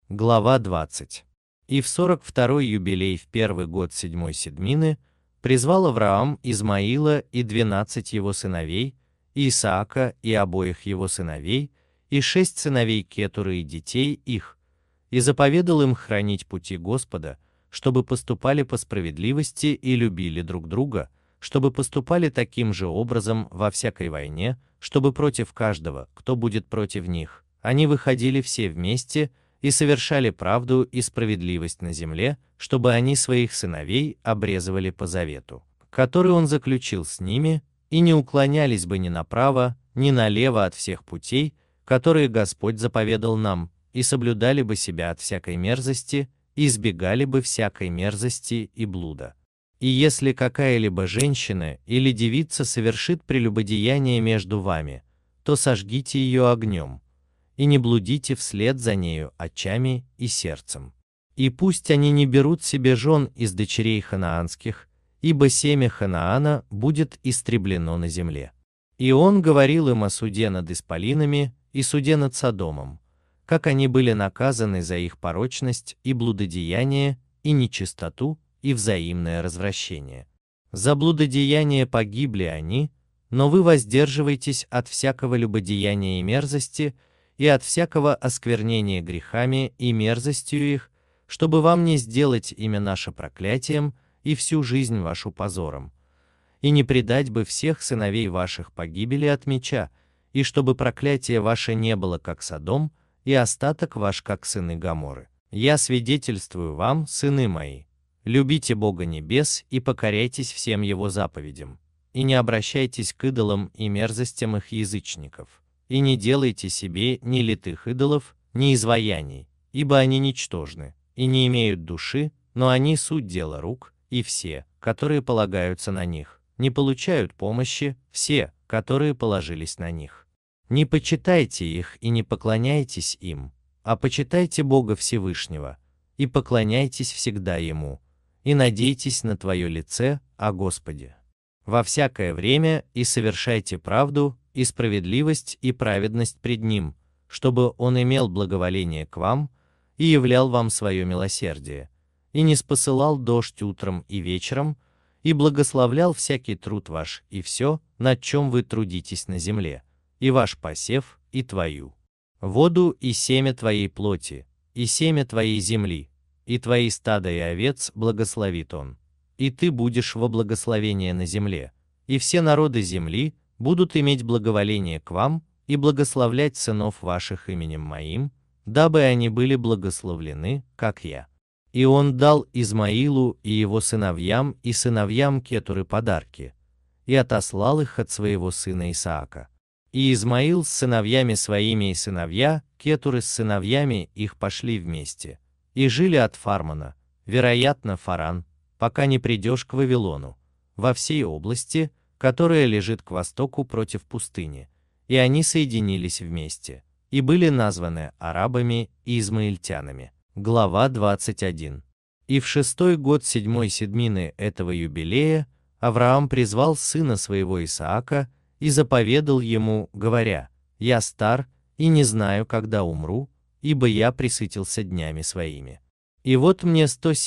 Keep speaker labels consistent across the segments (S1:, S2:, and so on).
S1: Глава 20. И в 42-й юбилей в первый год 7-й седмины призвал Авраам Измаила и 12 его сыновей, и Исаака и обоих его сыновей, и 6 сыновей Кетуры и детей их, и заповедал им хранить пути Господа, чтобы поступали по справедливости и любили друг друга, чтобы поступали таким же образом во всякой войне, чтобы против каждого, кто будет против них, они выходили все вместе и совершали правду и справедливость на земле, чтобы они своих сыновей обрезывали по завету, который он заключил с ними, и не уклонялись бы ни направо, ни налево от всех путей, которые Господь заповедал нам, и соблюдали бы себя от всякой мерзости, и избегали бы всякой мерзости и блуда. И если какая-либо женщина или девица совершит прелюбодеяние между вами, то сожгите ее огнем, и не блудите вслед за нею очами и сердцем. И пусть они не берут себе жен из дочерей ханаанских, ибо семя Ханаана будет истреблено на земле. И он говорил им о суде над исполинами и суде над Содомом, как они были наказаны за их порочность и блудодеяние, и нечистоту, и взаимное развращение. За блудодеяние погибли они, но вы воздерживайтесь от всякого любодеяния и мерзости, и от всякого осквернения грехами и мерзостью их, чтобы вам не сделать имя наше проклятием и всю жизнь вашу позором, и не предать бы всех сыновей ваших погибели от меча, и чтобы проклятие ваше не было как Содом, и остаток ваш как сыны Гоморры. Я свидетельствую вам, сыны мои, любите Бога небес и покоряйтесь всем Его заповедям, и не обращайтесь к идолам и мерзостям их язычников, и не делайте себе ни литых идолов, ни изваяний, ибо они ничтожны, и не имеют души, но они суть дела рук, и все, которые полагаются на них, не получают помощи, все, которые положились на них. Не почитайте их и не поклоняйтесь им, а почитайте Бога Всевышнего, и поклоняйтесь всегда Ему, и надейтесь на Твое лице, о Господе. Во всякое время и совершайте правду, и справедливость, и праведность пред Ним, чтобы Он имел благоволение к вам и являл вам свое милосердие, и не спосылал дождь утром и вечером, и благословлял всякий труд ваш и все, над чем вы трудитесь на земле, и ваш посев, и твою воду, и семя твоей плоти, и семя твоей земли, и твои стада и овец благословит Он, и ты будешь во благословение на земле, и все народы земли будут иметь благоволение к вам и благословлять сынов ваших именем моим, дабы они были благословлены, как я. И он дал Измаилу и его сыновьям и сыновьям Кетуры подарки, и отослал их от своего сына Исаака. И Измаил с сыновьями своими и сыновья Кетуры с сыновьями их пошли вместе, и жили от Фармона, вероятно, Фаран, пока не придешь к Вавилону, во всей области, которая лежит к востоку против пустыни, и они соединились вместе, и были названы арабами и измаильтянами. Глава 21. И в 6-й год 7-й седмины этого юбилея Авраам призвал сына своего Исаака и заповедал ему, говоря: «Я стар и не знаю, когда умру, ибо я пресытился днями своими. И вот мне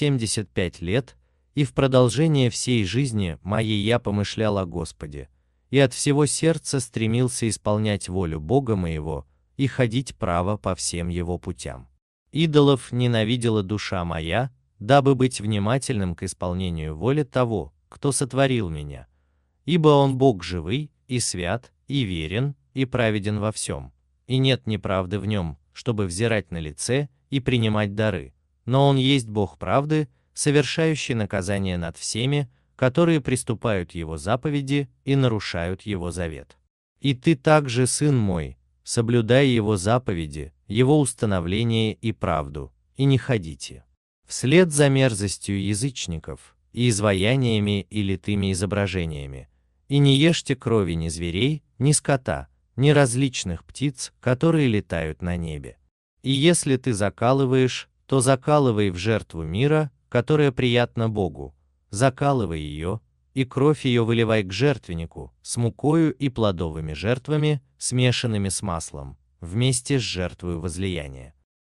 S1: 175 лет, и в продолжение всей жизни моей я помышлял о Господе, и от всего сердца стремился исполнять волю Бога моего и ходить право по всем Его путям. Идолов ненавидела душа моя, дабы быть внимательным к исполнению воли того, кто сотворил меня. Ибо Он Бог живый, и свят, и верен, и праведен во всем, и нет неправды в Нем, чтобы взирать на лице и принимать дары, но Он есть Бог правды, совершающий наказание над всеми, которые приступают Его заповеди и нарушают Его завет. И ты также, сын мой, соблюдай Его заповеди, Его установление и правду, и не ходите вслед за мерзостью язычников, и изваяниями и литыми изображениями, и не ешьте крови ни зверей, ни скота, ни различных птиц, которые летают на небе. И если ты закалываешь, то закалывай в жертву мира, которая приятна Богу, закалывай ее, и кровь ее выливай к жертвеннику, с мукою и плодовыми жертвами, смешанными с маслом, вместе с жертвою возлияния.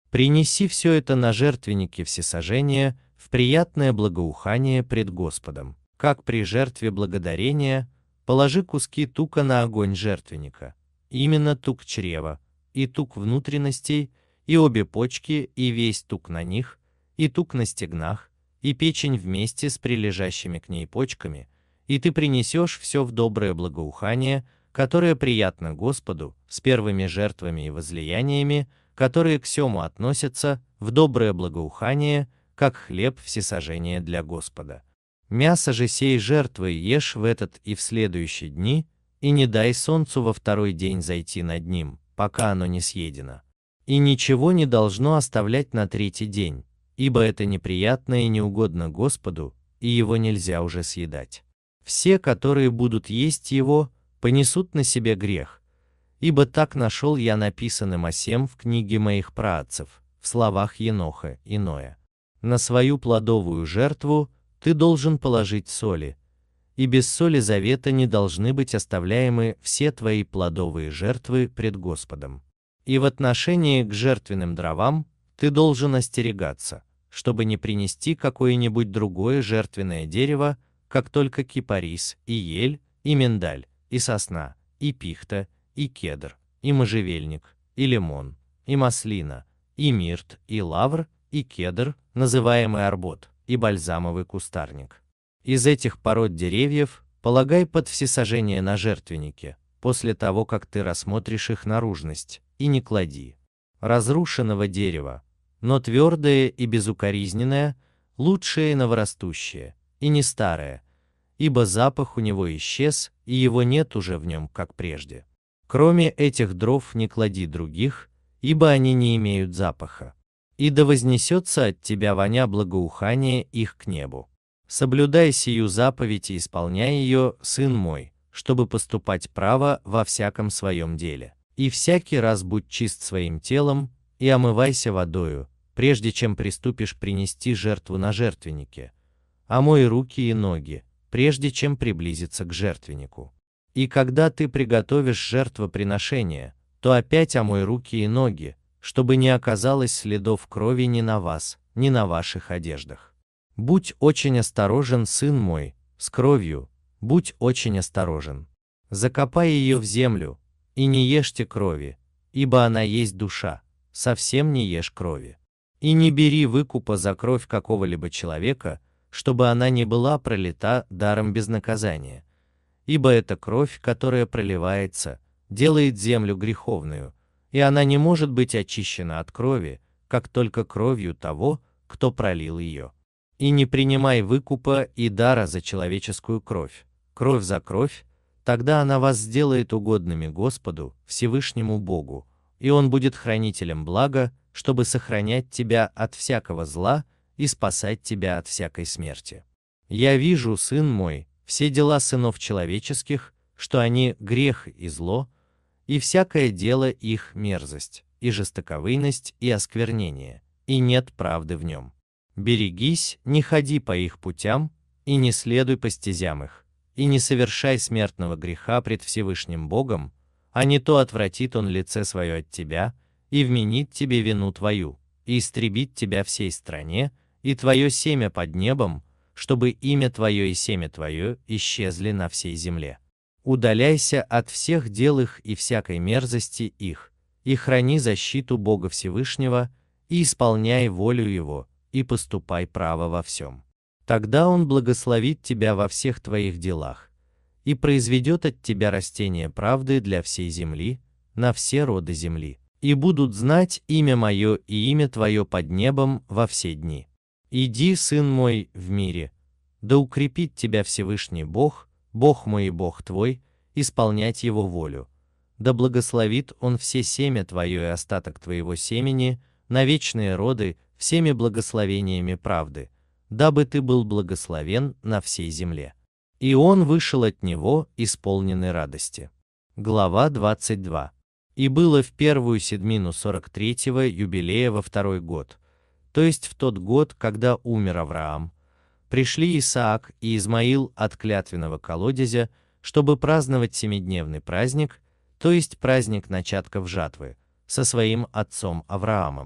S1: Принеси все это на жертвеннике всесожжения в приятное благоухание пред Господом. Как при жертве благодарения, положи куски тука на огонь жертвенника, именно тук чрева, и тук внутренностей, и обе почки, и весь тук на них, и тук на стегнах, и печень вместе с прилежащими к ней почками, и ты принесешь все в доброе благоухание, которое приятно Господу, с первыми жертвами и возлияниями, которые к сему относятся, в доброе благоухание, как хлеб всесожжения для Господа. Мясо же сей жертвы ешь в этот и в следующие дни, и не дай солнцу во второй день зайти над ним, пока оно не съедено. И ничего не должно оставлять на третий день, ибо это неприятно и неугодно Господу, и его нельзя уже съедать. Все, которые будут есть его, понесут на себе грех, ибо так нашел я написанным о сем в книге моих праотцев, в словах Еноха и Ноя. На свою плодовую жертву ты должен положить соли, и без соли завета не должны быть оставляемы все твои плодовые жертвы пред Господом. И в отношении к жертвенным дровам ты должен остерегаться, чтобы не принести какое-нибудь другое жертвенное дерево, как только кипарис, и ель, и миндаль, и сосна, и пихта, и кедр, и можжевельник, и лимон, и маслина, и мирт, и лавр, и кедр, называемый арбот, и бальзамовый кустарник. Из этих пород деревьев полагай под всесожжение на жертвеннике, после того, как ты рассмотришь их наружность, и не клади разрушенного дерева, но твердое и безукоризненное, лучшее и новорастущее, и не старое, ибо запах у него исчез, и его нет уже в нем, как прежде. Кроме этих дров не клади других, ибо они не имеют запаха. И да вознесется от тебя воня благоухания их к небу. Соблюдай сию заповедь и исполняй ее, сын мой, чтобы поступать право во всяком своем деле. И всякий раз будь чист своим телом, и омывайся водою, прежде чем приступишь принести жертву на жертвеннике. Омой руки и ноги, прежде чем приблизиться к жертвеннику. И когда ты приготовишь жертвоприношение, то опять омой руки и ноги, чтобы не оказалось следов крови ни на вас, ни на ваших одеждах. Будь очень осторожен, сын мой, с кровью, будь очень осторожен. Закопай ее в землю, и не ешьте крови, ибо она есть душа, совсем не ешь крови. И не бери выкупа за кровь какого-либо человека, чтобы она не была пролита даром без наказания. Ибо эта кровь, которая проливается, делает землю греховную, и она не может быть очищена от крови, как только кровью того, кто пролил ее. И не принимай выкупа и дара за человеческую кровь, кровь за кровь, тогда она вас сделает угодными Господу, Всевышнему Богу, и Он будет хранителем блага, чтобы сохранять тебя от всякого зла и спасать тебя от всякой смерти. Я вижу, сын мой, все дела сынов человеческих, что они грех и зло, и всякое дело их мерзость, и жестоковыйность, и осквернение, и нет правды в нем. Берегись, не ходи по их путям, и не следуй по стезям их, и не совершай смертного греха пред Всевышним Богом, а не то отвратит Он лице свое от тебя, и вменит тебе вину твою, и истребит тебя всей стране, и твое семя под небом, чтобы имя твое и семя твое исчезли на всей земле. Удаляйся от всех дел их и всякой мерзости их, и храни защиту Бога Всевышнего, и исполняй волю Его, и поступай право во всем. Тогда Он благословит тебя во всех твоих делах, и произведет от тебя растение правды для всей земли, на все роды земли, и будут знать имя мое и имя твое под небом во все дни. Иди, сын мой, в мире, да укрепит тебя Всевышний Бог, Бог мой и Бог твой, исполнять Его волю. Да благословит Он все семя твое и остаток твоего семени, на вечные роды, всеми благословениями правды, дабы ты был благословен на всей земле. И он вышел от него, исполненный радости. Глава 22. И было в первую седмину 43-го юбилея во второй год, то есть в тот год, когда умер Авраам, пришли Исаак и Измаил от клятвенного колодезя, чтобы праздновать семидневный праздник, то есть праздник начатков жатвы, со своим отцом Авраамом.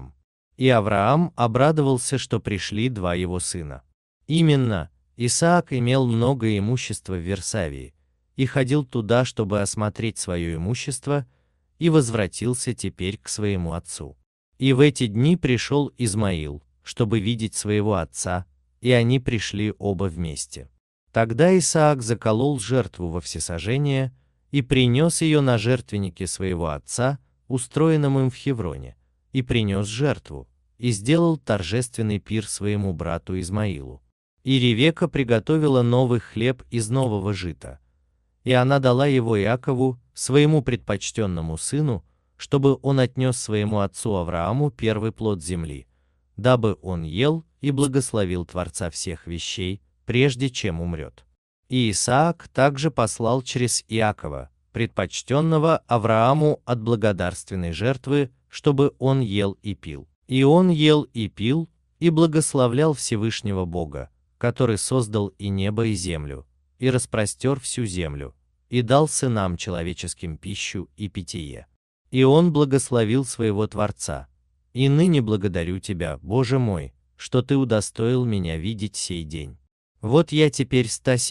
S1: И Авраам обрадовался, что пришли два его сына. Именно, Исаак имел много имущества в Версавии, и ходил туда, чтобы осмотреть свое имущество, и возвратился теперь к своему отцу. И в эти дни пришел Измаил, чтобы видеть своего отца, и они пришли оба вместе. Тогда Исаак заколол жертву во всесожжение и принес ее на жертвеннике своего отца, устроенном им в Хевроне, и принес жертву, и сделал торжественный пир своему брату Измаилу. И Ревека приготовила новый хлеб из нового жита, и она дала его Иакову, своему предпочтенному сыну, чтобы он отнес своему отцу Аврааму первый плод земли, дабы он ел и благословил Творца всех вещей, прежде чем умрет. И Исаак также послал через Иакова, предпочтенного Аврааму от благодарственной жертвы, чтобы он ел и пил. И он ел и пил, и благословлял Всевышнего Бога, который создал и небо, и землю, и распростер всю землю, и дал сынам человеческим пищу и питье. И он благословил своего Творца. И ныне благодарю тебя, Боже мой, что ты удостоил меня видеть сей день. Вот я теперь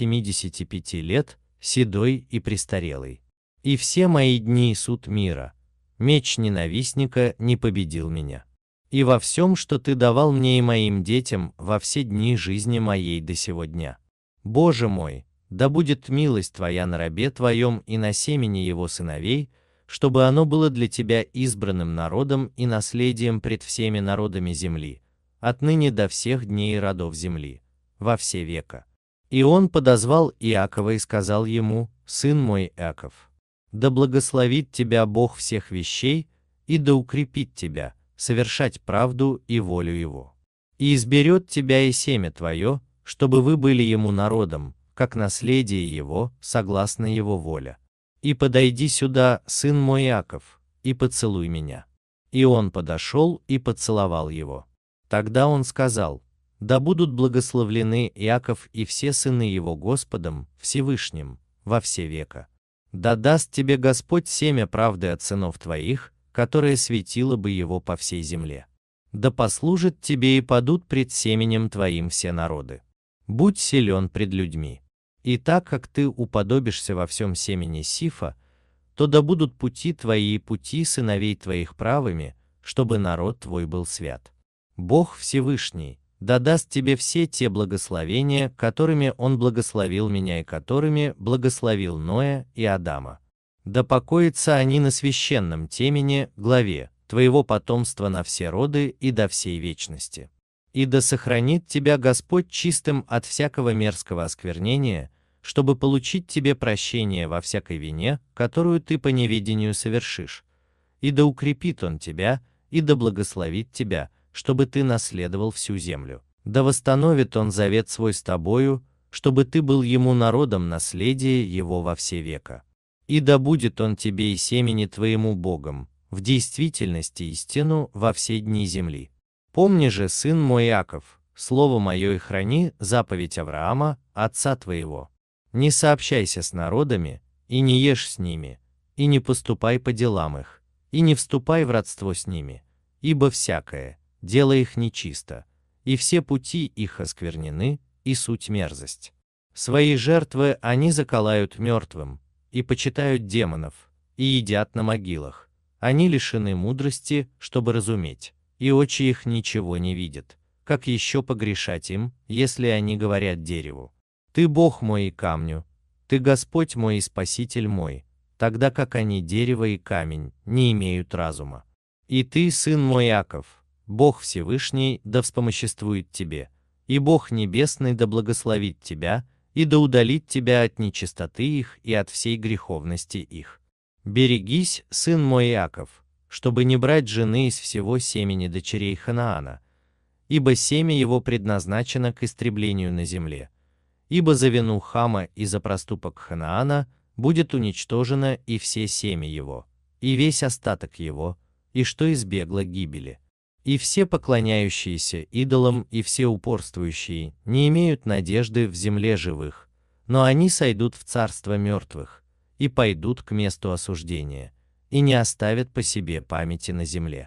S1: 175 лет, седой и престарелый. И все мои дни суд мира. Меч ненавистника не победил меня. И во всем, что ты давал мне и моим детям во все дни жизни моей до сего дня. Боже мой, да будет милость твоя на рабе твоем и на семени его сыновей, чтобы оно было для тебя избранным народом и наследием пред всеми народами земли, отныне до всех дней родов земли, во все века. И он подозвал Иакова и сказал ему: «Сын мой Иаков, да благословит тебя Бог всех вещей, и да укрепит тебя, совершать правду и волю его. И изберет тебя и семя твое, чтобы вы были ему народом, как наследие его, согласно его воле. И подойди сюда, сын мой Иаков, и поцелуй меня». И он подошел и поцеловал его. Тогда он сказал: «Да будут благословлены Иаков и все сыны его Господом, Всевышним, во все века. Да даст тебе Господь семя правды от сынов твоих, которое светило бы его по всей земле. Да послужит тебе и падут пред семенем твоим все народы. Будь силен пред людьми. И так как ты уподобишься во всем семени Сифа, то да будут пути твои и пути сыновей твоих правыми, чтобы народ твой был свят. Бог Всевышний да даст тебе все те благословения, которыми Он благословил меня и которыми благословил Ноя и Адама. Да покоятся они на священном темене, главе, твоего потомства на все роды и до всей вечности. И да сохранит тебя Господь чистым от всякого мерзкого осквернения, чтобы получить тебе прощение во всякой вине, которую ты по неведению совершишь. И да укрепит Он тебя, и да благословит тебя, чтобы ты наследовал всю землю. Да восстановит Он завет свой с тобою, чтобы ты был ему народом наследия его во все века. И да будет Он тебе и семени твоему Богом, в действительности истину во все дни земли. Помни же, сын мой Иаков, слово мое и храни заповедь Авраама, отца твоего. Не сообщайся с народами, и не ешь с ними, и не поступай по делам их, и не вступай в родство с ними, ибо всякое дело их нечисто, и все пути их осквернены, и суть мерзость. Свои жертвы они заколают мертвым, и почитают демонов, и едят на могилах. Они лишены мудрости, чтобы разуметь, и очи их ничего не видят. Как еще погрешать им, если они говорят дереву: «Ты Бог мой и камню, ты Господь мой и Спаситель мой», тогда как они, дерево и камень, не имеют разума. И ты, сын мой Иаков, Бог Всевышний да вспомоществует тебе, и Бог Небесный да благословит тебя, и да удалит тебя от нечистоты их и от всей греховности их. Берегись, сын мой Иаков, чтобы не брать жены из всего семени дочерей Ханаана, ибо семя его предназначено к истреблению на земле. Ибо за вину Хама и за проступок Ханаана будет уничтожено и все семя его, и весь остаток его, и что избегло гибели. И все поклоняющиеся идолам и все упорствующие не имеют надежды в земле живых, но они сойдут в царство мертвых, и пойдут к месту осуждения, и не оставят по себе памяти на земле.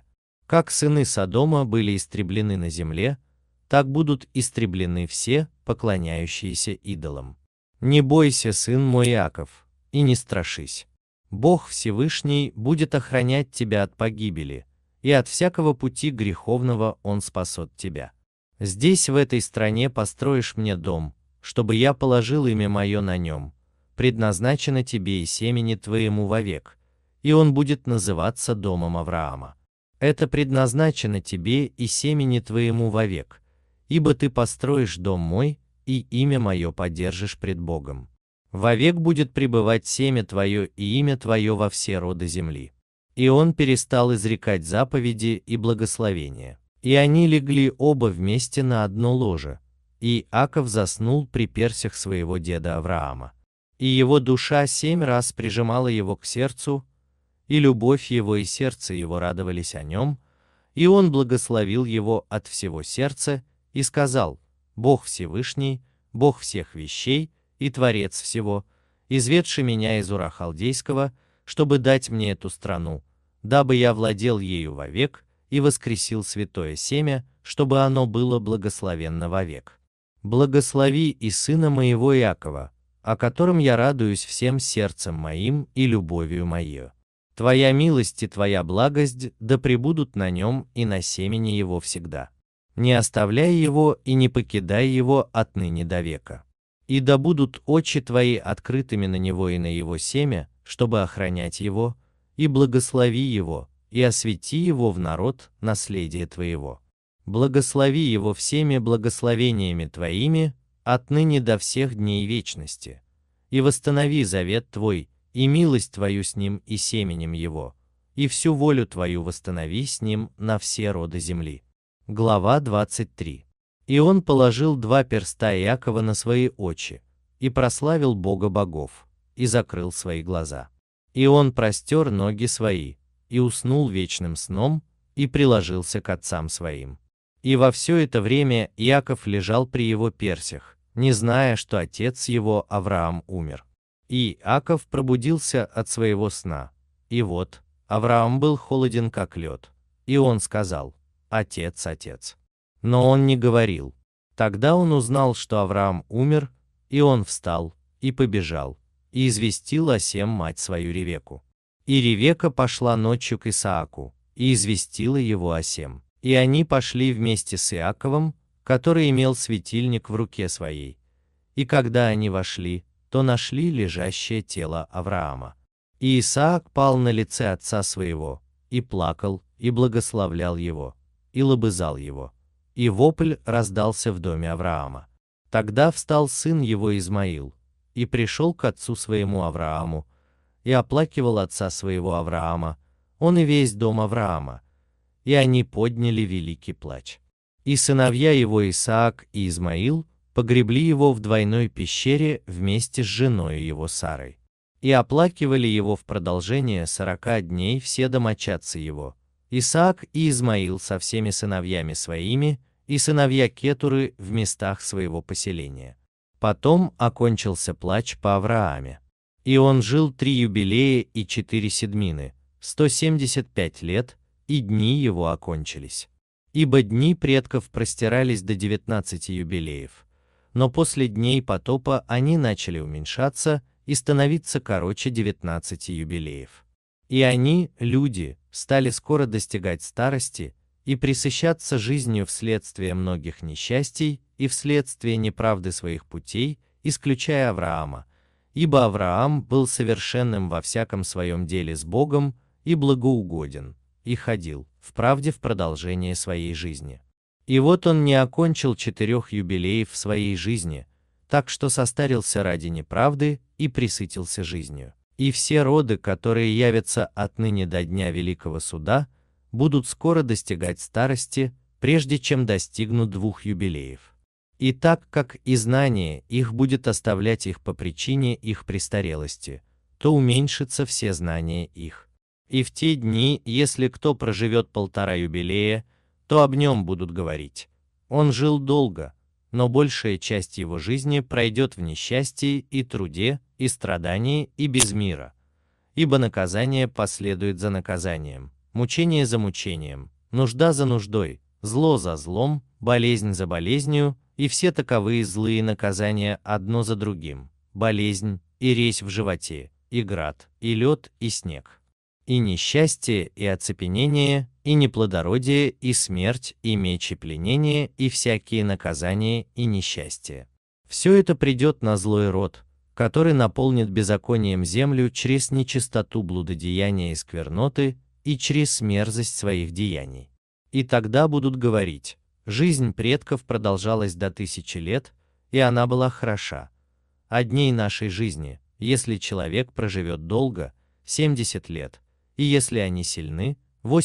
S1: Как сыны Содома были истреблены на земле, так будут истреблены все, поклоняющиеся идолам. Не бойся, сын мой Иаков, и не страшись. Бог Всевышний будет охранять тебя от погибели, и от всякого пути греховного Он спасет тебя. Здесь, в этой стране, построишь мне дом, чтобы я положил имя мое на нем, предназначено тебе и семени твоему вовек, и он будет называться домом Авраама. Это предназначено тебе и семени твоему вовек, ибо ты построишь дом мой, и имя мое поддержишь пред Богом. Вовек будет пребывать семя твое и имя твое во все роды земли. И он перестал изрекать заповеди и благословения. И они легли оба вместе на одно ложе, и Иаков заснул при персях своего деда Авраама. И его душа 7 раз прижимала его к сердцу, и любовь его и сердце его радовались о нем, и он благословил его от всего сердца, и сказал: «Бог Всевышний, Бог всех вещей и Творец всего, изведший меня из Ура Халдейского, чтобы дать мне эту страну, дабы я владел ею вовек, и воскресил святое семя, чтобы оно было благословенно вовек. Благослови и сына моего Иакова, о котором я радуюсь всем сердцем моим и любовью моею. Твоя милость и твоя благость да пребудут на нем и на семени его всегда. Не оставляй его и не покидай его отныне до века. И да будут очи твои открытыми на него и на его семя, чтобы охранять его, и благослови его, и освети его в народ наследие твоего. Благослови его всеми благословениями твоими, отныне до всех дней вечности. И восстанови завет твой, и милость твою с ним и семенем его, и всю волю твою восстанови с ним на все роды земли». Глава 23. И он положил 2 перста Иакова на свои очи, и прославил Бога богов, и закрыл свои глаза. И он простер ноги свои, и уснул вечным сном, и приложился к отцам своим. И во все это время Иаков лежал при его персях, не зная, что отец его Авраам умер. И Иаков пробудился от своего сна, и вот, Авраам был холоден как лед, и он сказал: «Отец, отец». Но он не говорил. Тогда он узнал, что Авраам умер, и он встал, и побежал, и известил о сем мать свою Ревеку. И Ревека пошла ночью к Исааку, и известила его о сем. И они пошли вместе с Иаковом, который имел светильник в руке своей. И когда они вошли, то нашли лежащее тело Авраама. И Исаак пал на лице отца своего, и плакал, и благословлял его, и лобызал его. И вопль раздался в доме Авраама. Тогда встал сын его Измаил, и пришел к отцу своему Аврааму, и оплакивал отца своего Авраама, он и весь дом Авраама, и они подняли великий плач. И сыновья его Исаак и Измаил погребли его в двойной пещере вместе с женой его Сарой. И оплакивали его в продолжение 40 дней все домочадцы его, Исаак и Измаил со всеми сыновьями своими, и сыновья Кетуры в местах своего поселения. Потом окончился плач по Аврааме. И он жил 3 юбилея и 4 седмины, 175 лет, и дни его окончились. Ибо дни предков простирались до 19 юбилеев, но после дней потопа они начали уменьшаться и становиться короче 19 юбилеев. И они, люди, стали скоро достигать старости и пресыщаться жизнью вследствие многих несчастий и вследствие неправды своих путей, исключая Авраама, ибо Авраам был совершенным во всяком своем деле с Богом и благоугоден, и ходил в правде в продолжение своей жизни. И вот он не окончил 4 юбилеев в своей жизни, так что состарился ради неправды и пресытился жизнью. И все роды, которые явятся отныне до дня Великого Суда, будут скоро достигать старости, прежде чем достигнут 2 юбилеев. И так как и знание их будет оставлять их по причине их престарелости, то уменьшится все знания их. И в те дни, если кто проживет 1,5 юбилея, то об нем будут говорить: он жил долго, но большая часть его жизни пройдет в несчастье и труде, и страдании, и без мира. Ибо наказание последует за наказанием, мучение за мучением, нужда за нуждой, зло за злом, болезнь за болезнью, и все таковые злые наказания одно за другим, болезнь, и резь в животе, и град, и лед, и снег, и несчастье, и оцепенение, и неплодородие, и смерть, и меч, и пленение, и всякие наказания, и несчастья. Все это придет на злой род, который наполнит беззаконием землю через нечистоту блудодеяния и скверноты, и через мерзость своих деяний. И тогда будут говорить: жизнь предков продолжалась до 1000 лет, и она была хороша. А дней нашей жизни, если человек проживет долго, 70 лет, и если они сильны,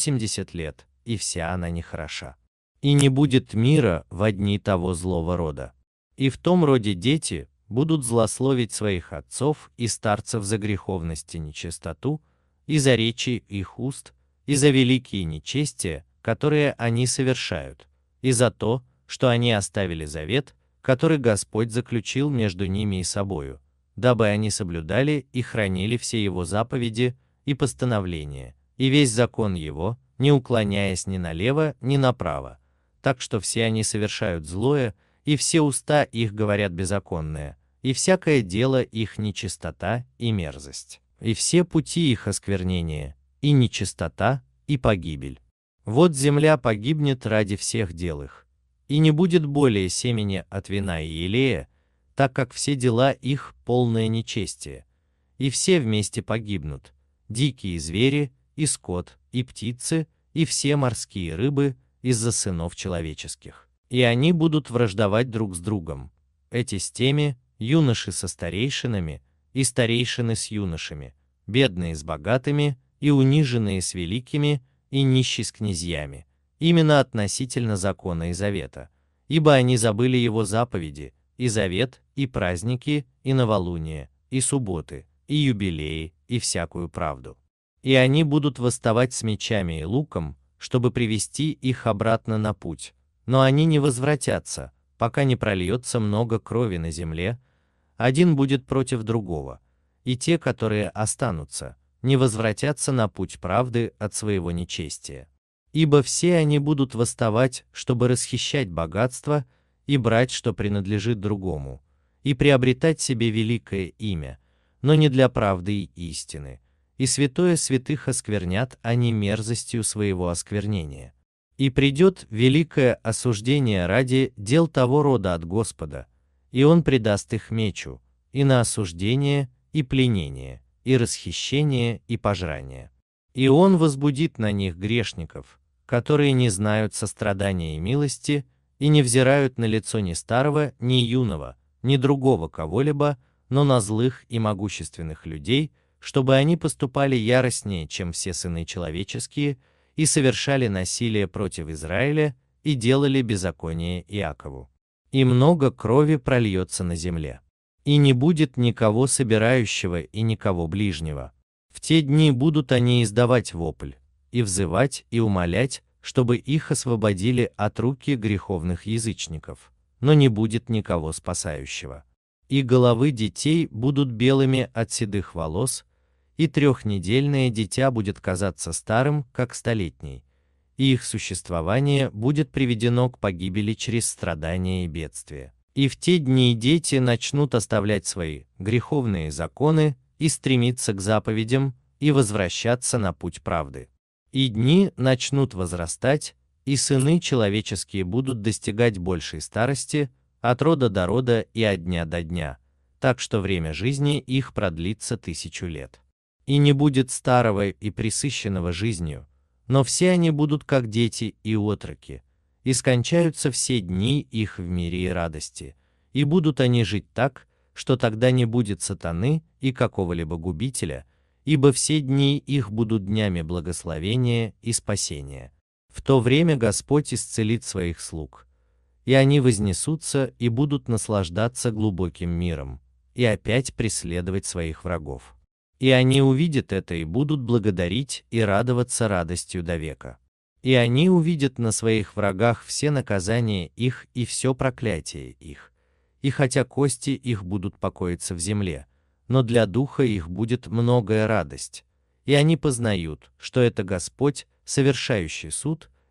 S1: 80 лет, и вся она нехороша. И не будет мира во дни того злого рода. И в том роде дети будут злословить своих отцов и старцев за греховность и нечистоту, и за речи их уст, и за великие нечестия, которые они совершают, и за то, что они оставили завет, который Господь заключил между ними и собою, дабы они соблюдали и хранили все Его заповеди и постановления, и весь закон Его, не уклоняясь ни налево, ни направо, так что все они совершают злое, и все уста их говорят беззаконное, и всякое дело их нечистота и мерзость, и все пути их осквернение, и нечистота, и погибель. Вот земля погибнет ради всех дел их, и не будет более семени от вина и елея, так как все дела их полное нечестие, и все вместе погибнут, дикие звери, и скот, и птицы, и все морские рыбы из-за сынов человеческих. И они будут враждовать друг с другом, эти с теми, юноши со старейшинами, и старейшины с юношами, бедные с богатыми, и униженные с великими, и нищие с князьями, именно относительно закона и завета, ибо они забыли его заповеди, и завет, и праздники, и новолуния, и субботы, и юбилеи, и всякую правду. И они будут восставать с мечами и луком, чтобы привести их обратно на путь, но они не возвратятся, пока не прольется много крови на земле, один будет против другого, и те, которые останутся, не возвратятся на путь правды от своего нечестия. Ибо все они будут восставать, чтобы расхищать богатство и брать, что принадлежит другому, и приобретать себе великое имя, но не для правды и истины, и святое святых осквернят они мерзостью своего осквернения. И придет великое осуждение ради дел того рода от Господа, и Он предаст их мечу, и на осуждение, и пленение, и расхищение, и пожрание. И Он возбудит на них грешников, которые не знают сострадания и милости, и не взирают на лицо ни старого, ни юного, ни другого кого-либо, но на злых и могущественных людей, чтобы они поступали яростнее, чем все сыны человеческие, и совершали насилие против Израиля, и делали беззаконие Иакову. И много крови прольется на земле. И не будет никого собирающего и никого ближнего. В те дни будут они издавать вопль, и взывать, и умолять, чтобы их освободили от руки греховных язычников, но не будет никого спасающего. И головы детей будут белыми от седых волос, и трехнедельное дитя будет казаться старым, как столетний, и их существование будет приведено к погибели через страдания и бедствия. И в те дни дети начнут оставлять свои греховные законы и стремиться к заповедям, и возвращаться на путь правды. И дни начнут возрастать, и сыны человеческие будут достигать большей старости, от рода до рода и от дня до дня, так что время жизни их продлится 1000 лет. И не будет старого и пресыщенного жизнью, но все они будут как дети и отроки, и скончаются все дни их в мире и радости, и будут они жить так, что тогда не будет сатаны и какого-либо губителя, ибо все дни их будут днями благословения и спасения. В то время Господь исцелит своих слуг, и они вознесутся и будут наслаждаться глубоким миром, и опять преследовать своих врагов. И они увидят это и будут благодарить и радоваться радостью до века. И они увидят на своих врагах все наказания их и все проклятие их. И хотя кости их будут покоиться в земле, но для духа их будет многое радость. И они познают, что это Господь, совершающий суд,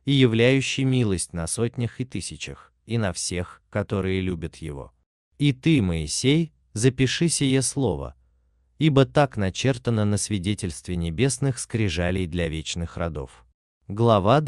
S1: и являющий милость на сотнях и тысячах, и на всех, которые любят Его. И ты, Моисей, запиши сие слово, ибо так начертано на свидетельстве небесных скрижалей для вечных родов». Глава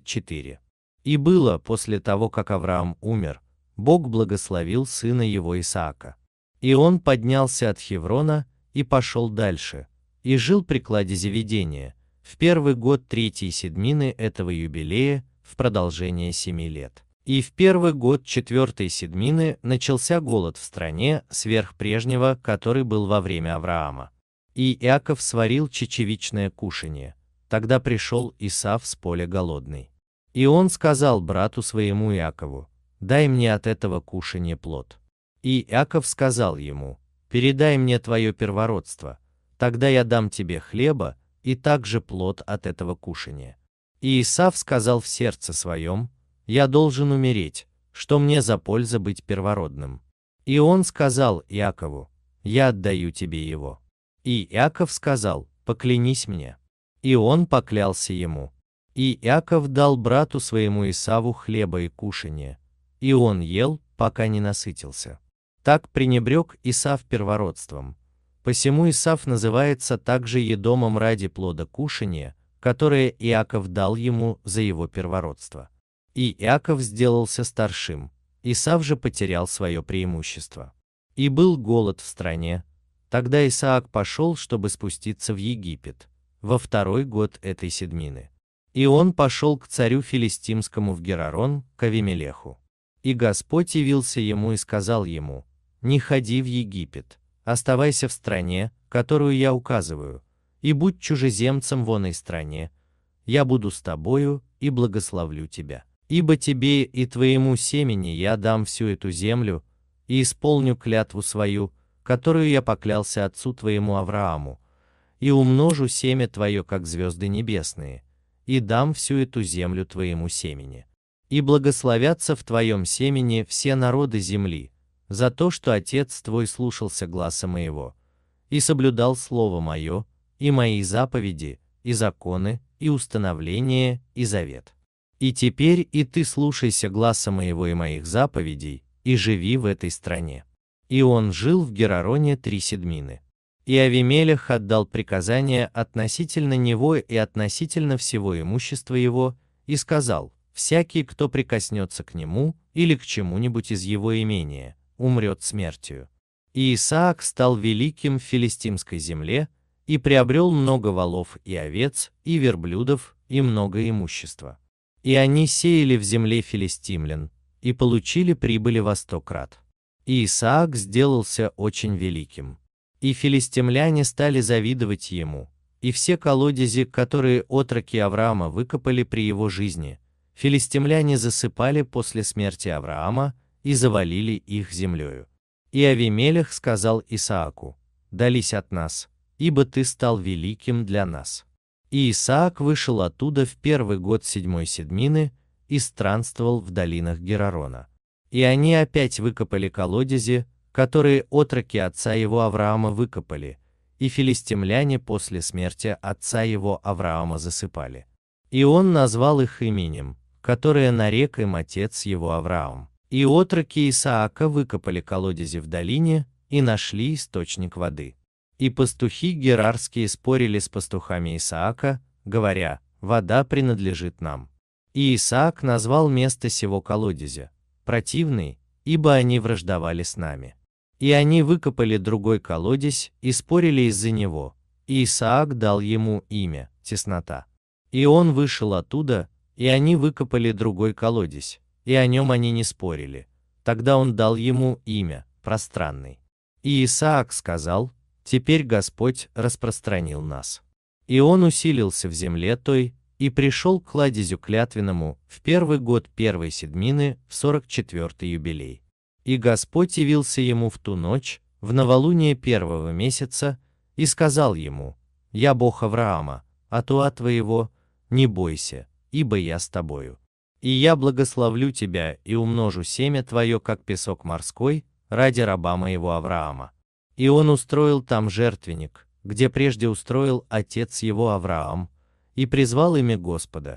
S1: 24. И было после того, как Авраам умер, Бог благословил сына его Исаака. И он поднялся от Хеврона и пошел дальше, и жил при кладезе видения, в первый год третьей седмины этого юбилея, в продолжение 7 лет. И в первый год четвертой седмины начался голод в стране сверх прежнего, который был во время Авраама. И Иаков сварил чечевичное кушанье. Тогда пришел Исав с поля голодный. И он сказал брату своему Иакову: «Дай мне от этого кушанья плод». И Иаков сказал ему: «Передай мне твое первородство, тогда я дам тебе хлеба, и также плод от этого кушанья». И Исав сказал в сердце своем: «Я должен умереть, что мне за польза быть первородным». И он сказал Иакову: «Я отдаю тебе его». И Иаков сказал: «Поклянись мне». И он поклялся ему. И Иаков дал брату своему Исаву хлеба и кушанье, и он ел, пока не насытился. Так пренебрег Исав первородством. Посему Исав называется также Едомом ради плода кушанья, которое Иаков дал ему за его первородство. И Иаков сделался старшим, Исав же потерял свое преимущество. И был голод в стране. Тогда Исаак пошел, чтобы спуститься в Египет, во второй год этой седмины. И он пошел к царю филистимскому в Герарон, к Авимелеху. И Господь явился ему и сказал ему: «Не ходи в Египет, оставайся в стране, которую я указываю, и будь чужеземцем в оной стране. Я буду с тобою и благословлю тебя. Ибо тебе и твоему семени я дам всю эту землю, и исполню клятву свою, которую я поклялся отцу твоему Аврааму, и умножу семя твое, как звезды небесные, и дам всю эту землю твоему семени. И благословятся в твоем семени все народы земли, за то, что отец твой слушался гласа моего, и соблюдал слово мое, и мои заповеди, и законы, и установления, и завет. И теперь и ты слушайся гласа моего и моих заповедей, и живи в этой стране». И он жил в Герароне 3 седмины. И Авимелех отдал приказание относительно него и относительно всего имущества его, и сказал: «Всякий, кто прикоснется к нему или к чему-нибудь из его имения, умрет смертью». И Исаак стал великим в филистимской земле, и приобрел много волов и овец, и верблюдов, и много имущества. И они сеяли в земле филистимлян, и получили прибыли во 100 крат. И Исаак сделался очень великим. И филистимляне стали завидовать ему, и все колодези, которые отроки Авраама выкопали при его жизни, филистимляне засыпали после смерти Авраама и завалили их землею. И Авимелех сказал Исааку: «Дались от нас, ибо ты стал великим для нас». И Исаак вышел оттуда в первый год 7 седмины и странствовал в долинах Герарона. И они опять выкопали колодези, которые отроки отца его Авраама выкопали, и филистимляне после смерти отца его Авраама засыпали. И он назвал их именем, которое нарек им отец его Авраам. И отроки Исаака выкопали колодези в долине и нашли источник воды. И пастухи герарские спорили с пастухами Исаака, говоря: «Вода принадлежит нам». И Исаак назвал место сего колодезя «Противный», ибо они враждовали с нами. И они выкопали другой колодезь и спорили из-за него, и Исаак дал ему имя «Теснота». И он вышел оттуда, и они выкопали другой колодезь, и о нем они не спорили. Тогда он дал ему имя «Пространный». И Исаак сказал: «Теперь Господь распространил нас». И он усилился в земле той, и пришел к кладезю клятвенному в первый год первой седмины в 44-й юбилей. И Господь явился ему в ту ночь, в новолуние первого месяца, и сказал ему: «Я Бог Авраама, Атуа твоего, не бойся, ибо я с тобою. И я благословлю тебя и умножу семя твое, как песок морской, ради раба моего Авраама». И он устроил там жертвенник, где прежде устроил отец его Авраам, и призвал имя Господа,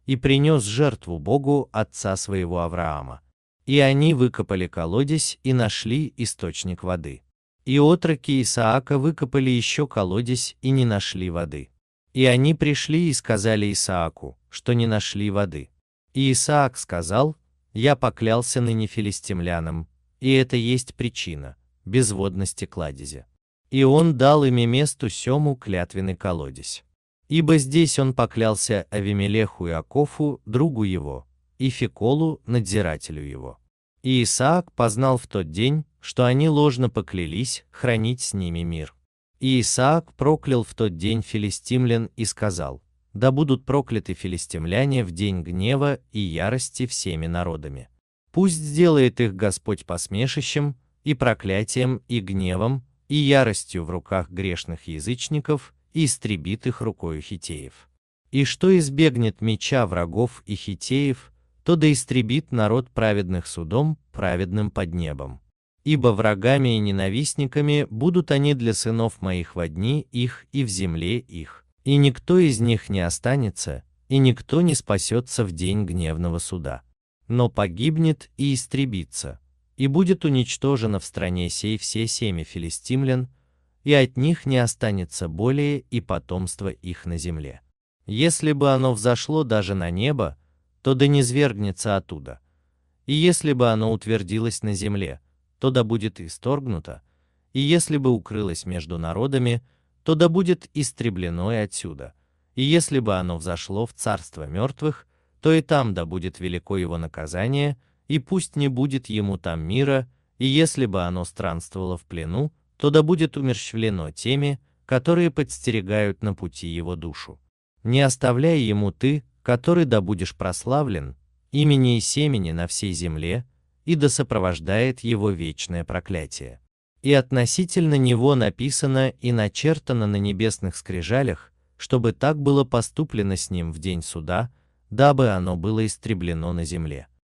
S1: и принес жертву Богу отца своего Авраама. И они выкопали колодезь и нашли источник воды. И отроки Исаака выкопали еще колодезь и не нашли воды. И они пришли и сказали Исааку, что не нашли воды. И Исаак сказал: «Я поклялся ныне филистимлянам, и это есть причина безводности кладезя». И он дал ими месту сему клятвенный колодезь. Ибо здесь он поклялся Авимелеху и Акофу, другу его, и Фиколу, надзирателю его. И Исаак познал в тот день, что они ложно поклялись хранить с ними мир. И Исаак проклял в тот день филистимлян и сказал: «Да будут прокляты филистимляне в день гнева и ярости всеми народами. Пусть сделает их Господь посмешищем, и проклятием, и гневом, и яростью в руках грешных язычников, и истребит их рукою хиттеев. И что избегнет меча врагов и хиттеев, то да истребит народ праведных судом, праведным под небом. Ибо врагами и ненавистниками будут они для сынов моих во дни их и в земле их, и никто из них не останется, и никто не спасется в день гневного суда, но погибнет и истребится, и будет уничтожено в стране сей все семя филистимлян, и от них не останется более и потомство их на земле. Если бы оно взошло даже на небо, то да низвергнется оттуда, и если бы оно утвердилось на земле, то да будет исторгнуто, и если бы укрылось между народами, то да будет истреблено и отсюда, и если бы оно взошло в царство мертвых, то и там да будет велико его наказание, и пусть не будет ему там мира, и если бы оно странствовало в плену, то да будет умерщвлено теми, которые подстерегают на пути его душу. Не оставляй ему ты, который да будешь прославлен, имени и семени на всей земле, и да сопровождает его вечное проклятие. И относительно него написано и начертано на небесных скрижалях, чтобы так было поступлено с ним в день суда, дабы оно было истреблено на земле.